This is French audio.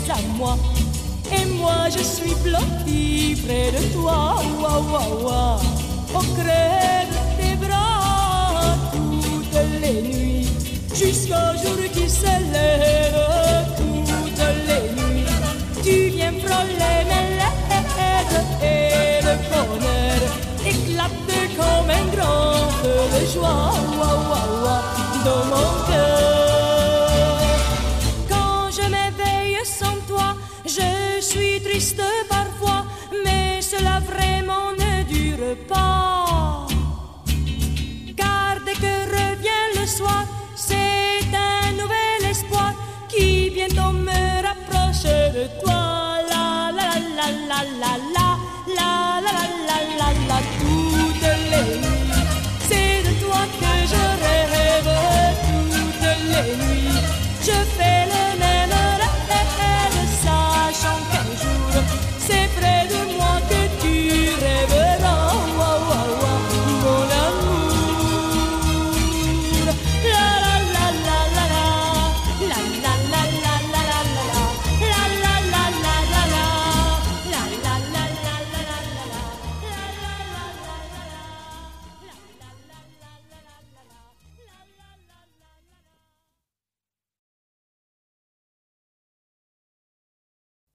à moi. Et moi je suis blottie près de toi, ouah, ouah, ouah, au creux de tes bras toutes les nuits, jusqu'au jour qui se lève toutes les nuits. Tu viens frôler mes lèvres et le bonheur éclate comme un grand feu de joie, ouah, ouah, ouah, dans mon cœur. Quand je m'éveille sans toi, je suis triste parfois, mais cela vraiment ne dure pas. Car dès que revient le soir, c'est un nouvel espoir qui bientôt me rapproche de toi. La la la la la